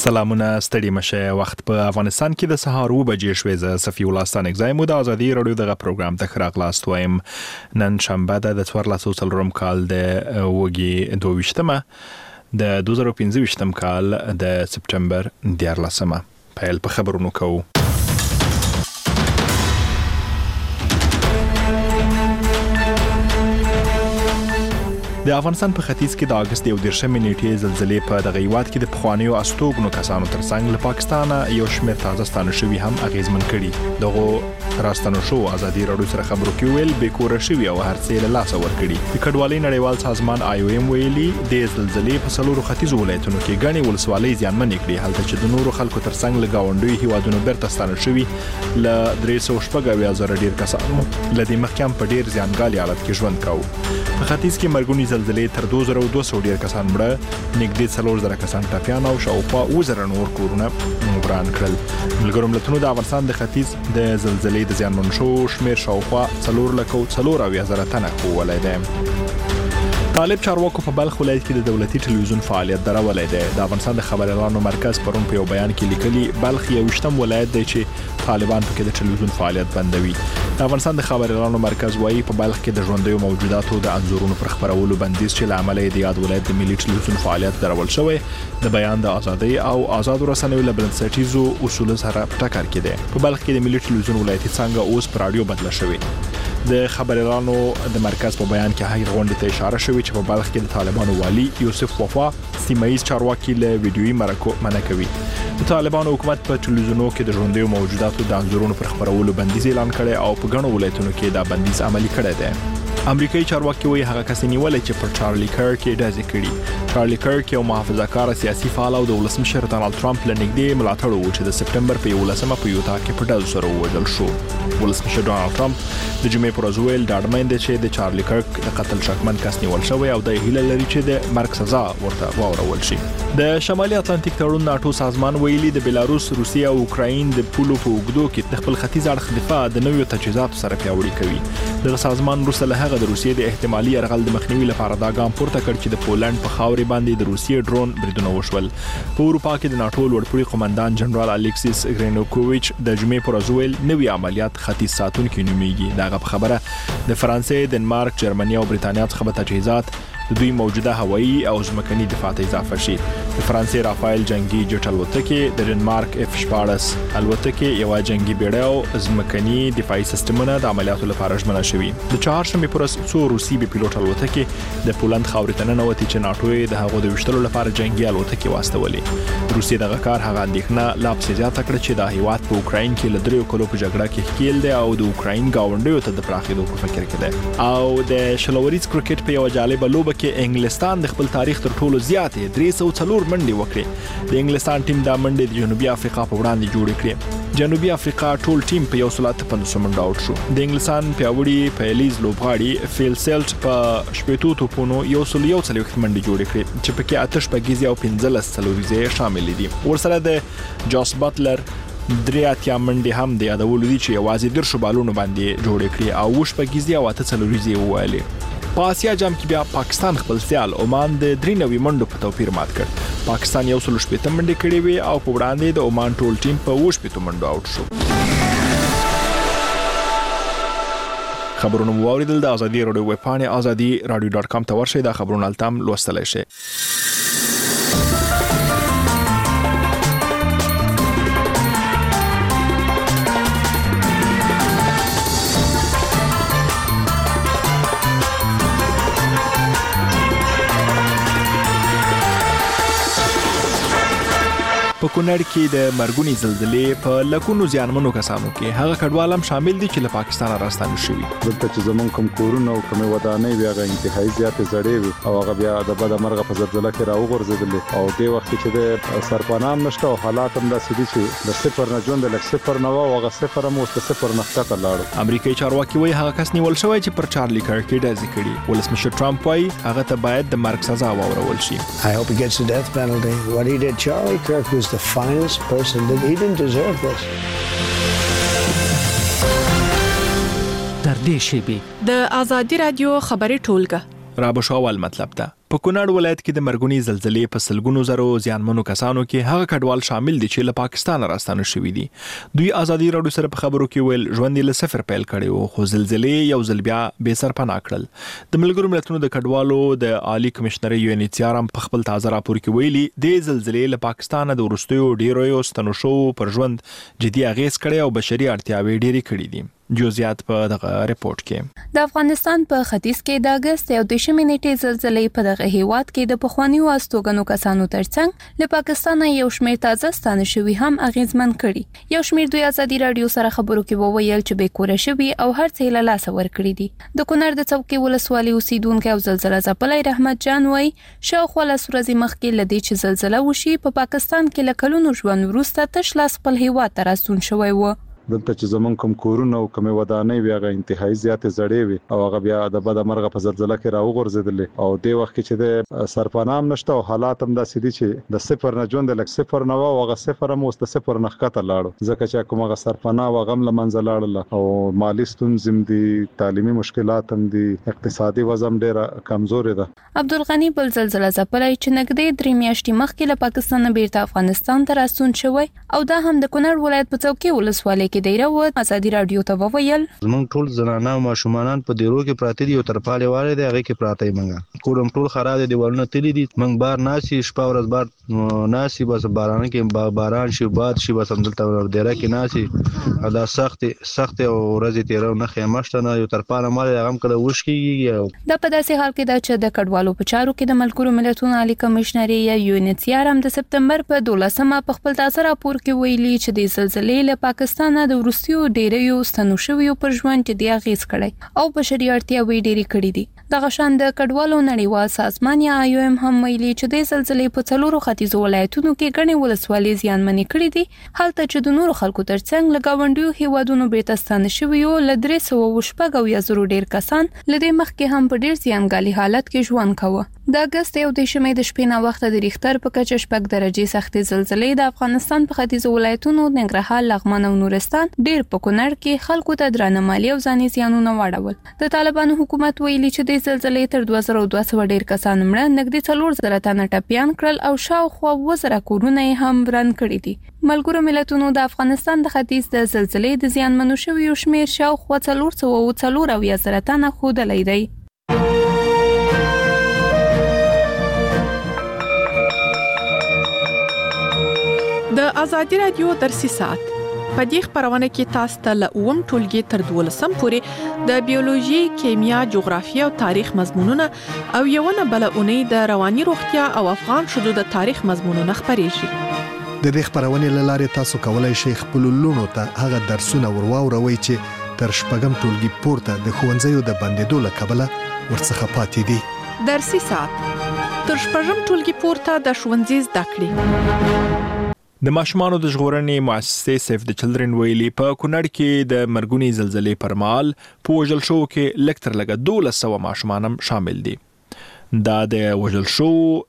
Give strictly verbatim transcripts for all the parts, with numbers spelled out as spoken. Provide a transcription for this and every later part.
سلامونه ستړي مشه وخت په افغانستان کې د سهار و بجې شوې ز صفی الله ستانک زای مو د ازادي رادیو دغه پروګرام ته خراغلاست وایم. نن شنبه د څوارلسو څلورم کال د وګي دوه ویشتمه د دوه زره پنځه ویشتم کال د سپټمبر دیارلسمه. پیل په خبرونو کوو. د افغانستان په ختیځ کې د اگست یو دیرشمې نیټې زلزلې په دغه هیواد کې د پخوانیو استوګنو کسانو ترڅنګ له پاکستانه یو شمېر تازه ستانه شوي هم اغیزمن کړي. دغه راستنو شو ازادي رادیو سره خبرو کې ویل به کور شوي او هر څه له لاس ور کړي. د کډوالۍ نړیوال سازمان آی او ایم ویلي د زلزلې په څلورو ختیځو ولایتونو کې غني ولسوالۍ زیانمن کړي، هلته چې د نورو خلکو ترڅنګ له گاونډي هیوادونو برته ستانه شوي ل درې سوه شپږ اویا زره ډیر کسانو له دې مخکې په ډیر زیانګالي حالت کې ژوند کاوه. په ختیځ کې مرګونی زلزلې تر دوه زره دوه سوه ډیر کسان مړه، نږدې څلور زره کسان ټپیان او شاوخوا اووه زره نور کورونه وران کړل. ملګرو ملتونو د افغانستان د ختیځ د زلزلې د زیانمن شو شمیر شاوخوا څلور لکه څلور اویا زره تنه ښوولی دی. طالب چارواکو په بلخ ولایت کې د دولتي ټلویزیون فعالیت درولی دی. د افغانستان د خبريالانو مرکز پرون په یو بیان کې لیکلي بلخ یو ویشتم ولایت دی چې طالبان پکې د ټلویزیون فعالیت بندوي. د افغانستان د خبريالانو مرکز وایي په بلخ کې د ژوندیو موجوداتو د انځورونو پر خبرولو بندیز چې له امله د یاد ولایت د ملي ټلویزیون فعالیت درول شوی د بیان د ازادۍ او آزاد رسنیو له بنسټیزو اصولو سره ټکر کې دی. په بلخ کې د ملي ټلویزیون ولایتي څنګه اوس پر رادیو بدله شوی. د خبريالانو د مرکز په بیان کې هغه غونډې ته اشاره شوې چې په بلخ کې د طالبانو والی یوسف وفا سیمایي چارواکي له ویډیويي مرکو منع کوي. د طالبانو حکومت په ټلویزیونو کې د ژوندیو موجوداتو د انځورونو پر خبرولو بندیز اعلان کړي او په ګڼو ولایتونو کې دا بندیز عملي کړی دی. امریکایي چارواکي وایي هغه کس نیولای چې پر چارلی کرک کې ډزې کړي. چارلی کرک یو محافظه‌کار سیاسي فعال او د ولسمشر ډانلډ ټرمپ له نږدې ملاتړ و چې د سپټمبر په یولسمه په یوتا کې په ډزو سره ووژل شو. ولسمشر ډانلډ ټرمپ د جمعې پر ورځ ویل ډاډمن دی چې د چارلی کرک د قتل شکمن کس نیول شوی او د هیله لري چې د مرګ سزا ورته واورول شي. د شمالي اتلانتیک تړون ناتو سازمان ویلي د بلاروس، روسیه او اوکراین د پولو په اوږدو کې د خپل ختیځ اړخ دفاع د نویو تجهیزاتو سره پیاوړي کوي. دغه سازمان وروسته له هغه د روسیې د احتمالي یرغل د مخنیوي لپاره دا ګام پورته کړ چې د پولند په خاورې باندې د روسیې ډرون بریدونه وشول. په اروپا کې د ناتو لوړپوړي قومندان جنرال الیکسیس ګرینوکوویچ د جمعې پر ورځ ویل نوي عملیات ختیځ ساتونکي نومیږي. دغه په خبره د فرانسې، دنمارک، جرمني او بریتانیا څخه به تجهیزات د دوی موجوده هوایي او ځمکني دفاع ته اضافه شي. د فرانسې رافایل جنگي جټ الوتکې، د ډنمارک اف شپاړس الوتکې، یو جنگي بیړۍ او ځمکني دفاعي سیستمونه د عملیاتو لپاره ژمنه شوي. د چهارشنبې پر ورځ څو روسي بي پیلوټ الوتکې د پولند خاورې ته ننوتې چې ناتو یې د هغو د ویشتلو لپاره جنگي الوتکې واستولې. روسیې دغه کار هغه اندېښنه لا پسې زیاته کړه چې د هیواد په اوکراین کې له دریو کلو په جګړه کې ښکیل دی او د اوکراین ګاونډیو ته د پراخېدو په فکر کې دی. او د شلوریز کرکټ په یو جالبه لوبه کې انګلستان د خپل تاریخ تر ټولو زیاتې درې سوه څلور منډې وکړې. د انګلستان ټیم دا منډې د جنوبي افریقا په وړاندې جوړې کړې. جنوبي افریقا ټول ټیم په یو سل اته پنځوس منډه آوټ شو. د انګلستان پیاوړي پیلیز لوبغاړي فیل سیلټ په شپېتو توپونو یو سل یو څلوېښت منډې جوړې کړې چې پکې اته شپږیزې او پنځلس څلوریزې شامل دي. ورسره د جاس باتلر درې اتیا منډې هم د یادولو دي چې یوازې دیرشو بالونو باندې جوړې کړې او اووه شپږیزې او اته څلوریزې یې ووهلې. په آسیا جام کې بیا پاکستان خپل سیال عمان د درې نوي منډو په توپیر مات کړ. پاکستان یو سل شپېته منډې کړې وې او په وړاندې د عمان ټول ټیم په اووه شپېتو منډو آوټ شو. خبرونه مو واوریدل. د ازادي رادیو ویب پاڼې ازادي رادیو ډاټ کام ته ورشئ. دا خبرونه التام لوستلی شئ. په کونړ کې د مرګونی زلزلې په لکونو زیانمنو کسانو کې هغه کډوال هم شامل دي چې له پاکستان راستانه شوي. دلته چې زمون کوم کورونه او کوم ودانۍ بیا هغه انتهایی زیاتې زړې وي او هغه بیا د بده مرغه په زلزلې کې راوغورځېدلې او دې وخت کې چې د سرپناه نشته او حالات هم داسې دي چې د صفر نه ژوند لږ صفر نه و او هغه صفر هم اوس د صفر نه ښکته لاړو. امریکایي چارواکي وایي هغه کس نیول شوی چې پر چارلی کرک کې ډزې کړي. ولسمشر ټرمپ وایي هغه ته باید د مرګ سزا واورول شي. I hope he gets the death penalty. What he did, Charlie Kirk was the finest person that he didn't deserve this. در دې شیبې د ازادي رادیو خبري ټولګه را بشاول مطلب ده. په کونړ ولایت کې د مرګونی زلزلې په سلګونو زرو زیانمنو کسانو کې هغه کډوال شامل دي چې له پاکستان راستانه شوي دي. دوی ازادي راډیو سره په خبرو کې ویل ژوند یې له صفر پیل کړی و، خو زلزلې یو ځل بیا بې سرپناه کړل. د ملګرو ملتونو د کډوالو د عالی کمشنر یو ان ایچ سی آر په خپل تازه راپور کې ویلي د زلزلې له پاکستان د وروستیو ډیرو ستنو شو پر ژوند جدي اغیز کړی او بشري اړتیاوې ډېرې کړې دي. جزئیات په دغه ریپورت کې. د افغانستان په ختیځ کې د اگست یو دیشمې نیټې زلزلې په دغه هیواد کې د پخوانیو استوګنو کسانو ترڅنګ له پاکستان یو شمېر تازه ستانه شوي هم اغیزمن کړي. یو شمېر دوی ازادي راډیو سره خبرو کې وویل چې بې کوره شوي او هر څه له لاسه ورکړي دي. د کونړ د څوکۍ ولسوالۍ اوسیدونکو او زلزلہ ځپلی رحمت جان وایي شاوخوا لس ورځې مخکې له دې چې زلزله وشي په پاکستان کې له کلونو ژوند وروسته تش لاس خپل هیواد ته راستون شوی و. دلته چې زمون کوم کورونه او کوم ودانۍ بیا غا انتهایی زیات زړې وي او هغه بیا د بد مرغه په زلزلہ کې راوغورځیدل او د وخت کې چې د سرپنام نشته او حالات هم داسې دي چې د صفر نه ژوند لک صفر نه او هغه صفر هم واست صفر نه ښکته لاړو ځکه چې کومه سرپناه او غم لمنځه لاړل او مالی ستونزې دي، تعلیمي مشکلات هم دي، اقتصادي وضع ډېره کمزورې ده. عبدالغنی بل زلزلہ ځپلی چې نږدې درې میاشتې مخکې له پاکستان بیرته افغانستان ته راستون شوی او دا هم د کونړ ولایت په څوکۍ ولسوالۍ کې دی راو ازادي راډیو ته وویل زمونږ ټول زنانه او ماشومان په دیرو کې پراته دي او ترپاله والے دی هغه کې پراته یې منګه کوم ټول خراب دي دیوالونه تللی دي منګ بار ناسي شپه ورځ بار ناسي بس باران کې باران شي باد شي بس همدلته دیره کې ناسي دا سخت سخت او ورځ تیرو نه خیمشته نه یو ترپاله مال هغه کله وشکیږي. دا په داسې حال کې دا چې د کډوالو په چارو کې د ملګرو ملتونو عالی کمشنر یا یو ان ایچ سی آر هم د سپتمبر په دولسمه په خپل تازه راپور کې ویلي چې د زلزلې له پاکستان د وروستیو ډیرو ستنو شویو پر ژوند جدي اغیز کړی او بشري اړتیاوې ډېرې کړې دي. دغه شان د کډوالو نړیوال سازمان یا آی او ایم هم ویلي چې د زلزلې په څلورو ختیځو ولایتونو کې ګڼې ولسوالۍ زیانمنې کړې دي، هلته چې د نورو خلکو ترڅنګ له ګاونډیو هیوادونو بیرته ستانه شویو له درې سوه شپږ اویا زرو ډېر کسان له دې مخکې هم په ډېر زیانګالي حالت کې ژوند کاوه. د اگست یو دیشمې د شپې نه وخته د ریختر په کچه شپږ درجې سختې زلزلې د افغانستان په ختیځو ولایتونو ننګرهار، لغمان او نورستان ډېر په کونړ کې خلکو ته درانه مالي او ځاني زیانونه واړول. د طالبانو حکومت ویلي چې د زلزلې تر دوه زره دوه سوه ډېر کسان مړه، نږدې څلور زره تنه ټپیان کړل او شاوخوا اووه زره کورونه یې هم وران کړي دي. ملګرو ملتونو د افغانستان د ختیځ د زلزلې د زیانمنو شویو شمېر شاوخوا څلور سوه څلور اویا زره تنه ښودلی دی. د ازادي راډیو درسي ساعت په دې خبرونه کې تاسو ته له اووم ټولګي تر دولسم پورې د بیولوژي، کیمیا، جغرافیه او تاریخ مضمونونه او یو نه بل اونۍ د رواني روغتیا او افغان شذو د تاریخ مضمونونه خبرېږي. د دې خبرونه لاره تاسو کولای شئ خپل لونو ته هغه درسونه ورواوروي چې تر شپږم ټولګي پورته د ښوونځیو د بندیدو له کبله ورڅخه پاتې دي. درسي ساعت تر شپږم ټولګي پورته د ښوونځي زده کړې. د ماشومانو د ژغورنې مؤسسې سیف د چلډرن ویلي په کونړ کې د مرګونی زلزلې پر مهال په وژل شو کې لږ تر لږه دولس سوه ماشومان هم شامل دي. دا د وژل شو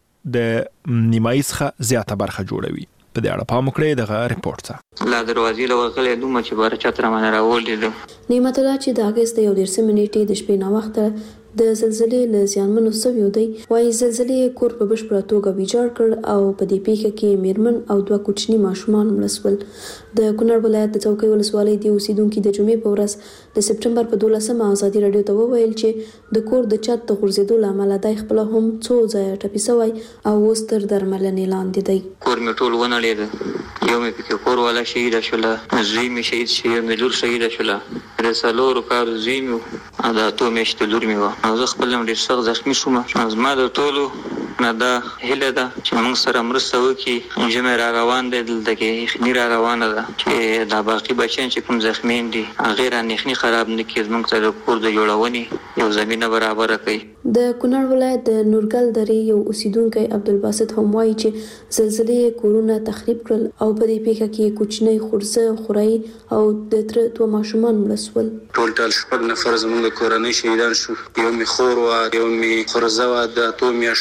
د نیمایي څخه زیاته برخه جوړوي. په دې اړه پام وکړئ دغه ریپورت ته. لا دروازې له ورغلې دومره چې باره چتره باندې راولېدو. نعمت الله چې د اګست د یو دېرشمې نیټې د شپې ناوخته د زلزلې له زیانمنو سویو دی وایي زلزلې کور په بشپړه توګه ویجاړ کړ او په دې پیښه کې میرمن او دوه کوچني ماشومان مړه شول. د کونړ ولایت د څوکۍ ولسوالۍ د اوسیدونکو د جمعې په ورځ د سپټمبر په دولسمه ازادي راډیو ته وویل چې د کور د چت د غورځېدو له امله دی خپل هم څو ځایه ټپي شوی او اوس تر درملنې لاندې دی. کور مې ټول ونړېده، یو مې پکې کور والا شهیده شوله، زوی مې شهید شو، یو مې لور شهیده شوله، د څلورو کالو زوی مې و او د اتو میاشتو لور مې وه او زه خپل هم ډېر سخت زخمي شوم. زما د ټولو نه دا هیله ده چې موږ سره مرسته وکړي. ژمی را روان دی، دلته کې یخني را روانه ده چې دا باقي بچیان چې کوم زخمیان دي هغې رانه یخني خراب نه کړي، زموږ ته د کور د جوړونې یو زمینه برابره کوي. د کونړ ولایت د نورګل درې یو اوسیدونکی عبدالباسط هم وایي چې زلزلې کورونه تخریب کړل او په دې پیښه کې کوچنی خورزه، خورایي او د تره دوه ماشومان مړه شول. ټول ټال شپږ نفر زموږ د کورنۍ شهیدان شو. یو مې خور وه، یو مې خورزه وه د اتو میاشتو،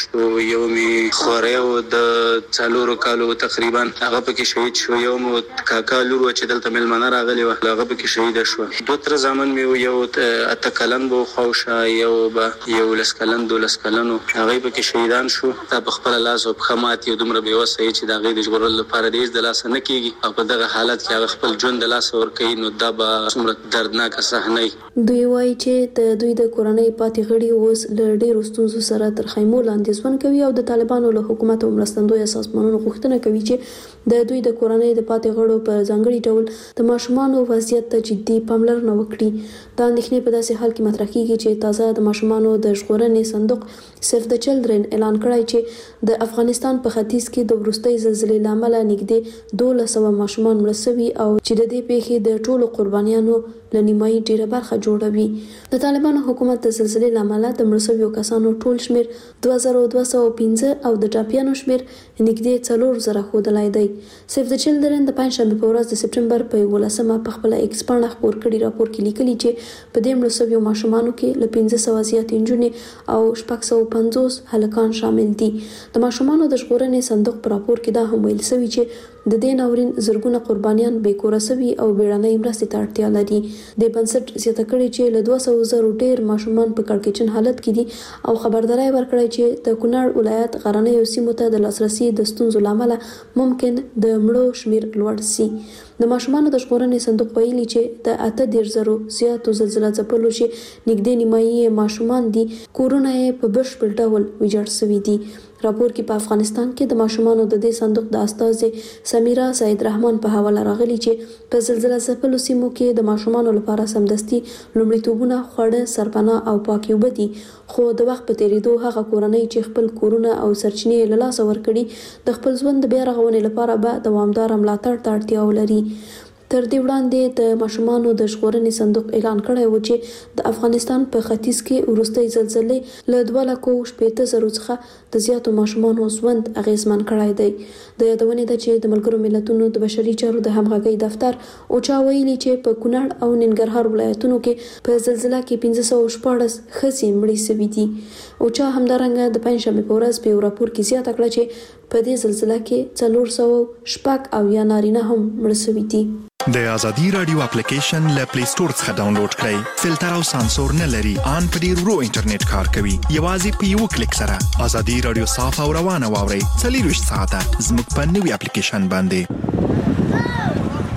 یو می خوریو د څلورو کالو تقریبا هغه پکې شهید شو. یو مو کاکا لور چې دلته ملمنه راغلی و هغه پکې شهید شو. دوه تر زامن می یو اته کلن بو خوشه یو به یو لس کلن دو لس کلنو هغه پکې شهیدان شو. تا په خپل لاس او خمات یو دومره بې وسه چې دا غي د ژغورل لپاره د د لاس نه کیږي او په دغه حالت کې هغه خپل ژوند د لاس ور کوي نو دا به څومره دردناک صحنه. دوی وایي چې د دوی د کورنۍ پاتې غړي اوس له ډېرو ستونزو سره تر خیمو لاندې ژوند کوي او د طالبانو له حکومت او مرستندوی سازمانونو غوښتنه کوي چې د دوی د کورنۍ د پاتې غړو په ځانګړي ډول د ماشومانو وضعیت ته جدي پاملرنه وکړي. دا اندېښنې په داسې حال کې مطرح کیږي چې تازه د ماشومانو د ژغورنې صندوق سیف د چلډرن اعلان کړی چې د افغانستان په ختیځ کې د وروستۍ زلزلې له امله نږدې دوه سوه ماشومان مړه شوي او چې د دې پیښې د ټولو قربانیانو له نیمایي ډیره برخه جوړوي. د طالبانو حکومت د زلزلې له امله د مړه شویو کسانو ټول شمیر دوه زره دوه سوه پنځه او د ټاپیانو شمیر نږدې څلور زره ښودلی دی. سیف د چلډرن د پنجشنبې په ورځ د سپټمبر په یولسمه په خپله ایکس پاڼه خپور کړي راپور کې لیکلي چې په دې مړه شویو ماشومانو کې له پنځه سوه زیاتې نجونې او شپږ سوه پنځوس هلکان شامل دي. د ماشومانو د ژغورنې صندوق په راپور کې دا هم ویل شوي چې د دې ناورین زرګونه قربانیان بې کوره شوي او بیړنۍ مرستې ته اړتیا لري. د بنسټ زیاته کړې چې له دوه سوه زرو ډېر ماشومان په کړکېچن حالت کې دي او خبرداری ورکړی چې د کونړ ولایت غرنیو سیمو ته د لاسرسي د ستونزو له امله ممکن د مړو شمیر لوړ شي. د ماشومانو د ژغورنې صندوق ویلي چې د اته دېرش زرو زیاتو زلزله ځپلو چې نږدې نیمایي ماشومان دي کورونه یې په بشپړ ډول ویجاړ شوي دي. راپور کې په افغانستان کې د ماشومانو د دې صندوق د استاذ سمیرا سید رحمان په حواله راغلي چې په زلزله ځپلو سیمو کې د ماشومانو لپاره سمدستي لومړیتوبونه خواړه سرپناه او پاکي اوبه دي. خو د وخت په تیریدو هغه کورنۍ چې خپل کورونه او سرچینې له لاسه ورکړي د خپل ژوند د بیا رغونې لپاره به دوامداره ملاتړ ته اړتیا ولري. تر دې وړاندې د ماشومانو د ژغورنې صندوق اعلان کړی و چې د افغانستان په ختیځ کې وروستۍ زلزلې له دوه لکو شپېته زرو څخه د زیاتو ماشومانو ژوند اغیزمن کړی دی. د یادونې ده چې د ملګرو ملتونو د بشري چارو د همغږۍ دفتر اوچا ویلي چې په کونړ او ننګرهار ولایتونو کې په زلزله کې پنځه سوه شپاړس ښځې مړې شوي دي. اوچا همدارنګه د پنجشنبې په ورځ په یو راپور کې زیاته کړه چې په دې زلزله کې څلور سوه شپږ اویا نارینه هم مړه شوي دي. د ازادي رادیو اپلیکیشن له پلی سٹور څخه ډاونلوډ کړئ. فلټر او سانسور نه لري. ان په ډیر ورو انټرنیټ کار کوي. یوازې په یو کلیک سره ازادي رادیو صاف او روانه واورئ. څلور ساعته زموږ په نوي اپلیکیشن باندې.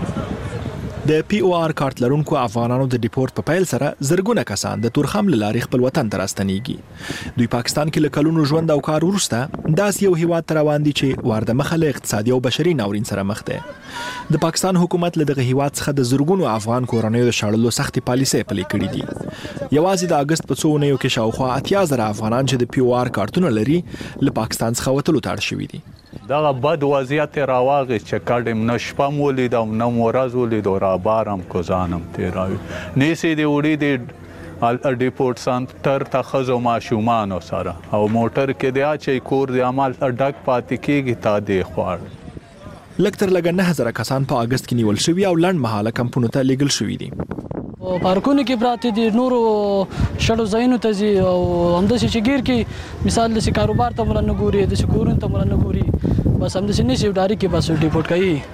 د پی او آر کارت لرونکو افغانانو د ډیپورت په پیل سره زرګونه کسان د تورخم له لارې خپل وطن ته راستنیږي. دوی پاکستان کې له کلونو ژوند او کار وروسته داسې یو هیواد ته روان دي چې ورده مخه له اقتصادي او بشري ناورین سره مخ دی. د پاکستان حکومت له دغه هیواد څخه د زرګونو افغان کورنیو د شړلو سختې پالیسۍ پلي کړې دي. یوازې د اگست په څو اونیو کې شاوخوا اتیا زره افغانان چې د پی او آر کارتونه لري له پاکستان څخه وتلو ته اړ شوي دي. دغه بد وضعیت راواغی چې کډم نشپم ولید او نو ورځ ولید او را بارم کوزانم تیراوي نیسي دی وړي دی ډیپورت سنټر ته خزو ماشومان سره او موټر کې دی چې کور دی عمل ډک پاتې کیږي تا دی خوړ. لکتر لګ نه هزار کسان په اگست کې نیول شوي او لړ مهاله کمپونو ته لیږل شوي دي. پارکونو کې پراته دي نورو شړو ځایونو ته ځي او همداسې چې ګیر کې مثال داسې کاروبار ته مولا نه ګوري داسې کورونو ته مولا نه ګوري بس همداسې نیسي ډاري کې بس ډیپورټ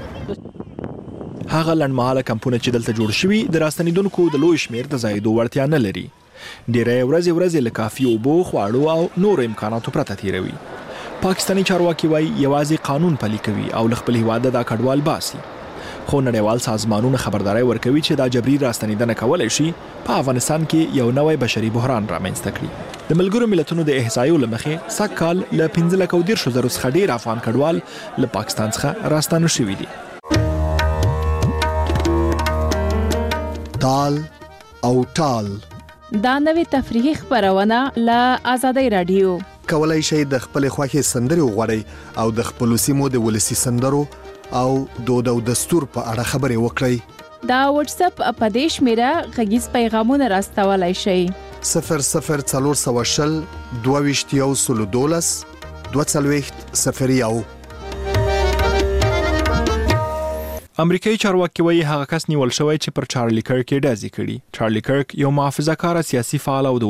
کوي. هغه لنډمهاله کمپونه چې دلته جوړ شوي د راستنېدونکو د لوی شمېر د ځایېدو وړتیا نه لري. ډېری ورځې ورځې له کافي اوبو خواړو او نورو امکاناتو پرته تیروي. پاکستاني چارواکي وایي یوازې قانون پلي کوي او له خپل هیواده دا کډوال باسي. خو نړیوال سازمانونه خبرداري ورکوي چې دا جبري راستنېدنه کولای شي په افغانستان کې یو نوی بشري بحران رامنځته کړي. د ملګرو ملتونو د احصایو له مخې سږ کال له پنځه لکه او دېرشو زرو څخه ډېر افغان کډوال له پاکستان څخه راستانه شوي دي. تال او ټال دا نوې تفریحي خبرونه له آزادۍ رادیو. کولای شئ د خپل خوښې سندرې وغواړئ او د خپل سیمو د ولسی سندرو او دود او دستور په اړه خبرې وکړئ. دا واتس اپ په دې شمیره غږیز پیغامونه راستولای شئ. صفر صفر څلور سوه شل دوه ویشت یو سلو دولس دوه څلوېښت صفر یو. امریکایي چارواکي وایي هغه کس نیول شوی چې پر چارلی کرک یې ډزې کړي. چارلی کرک یو محافظه کاره سیاسي فعال او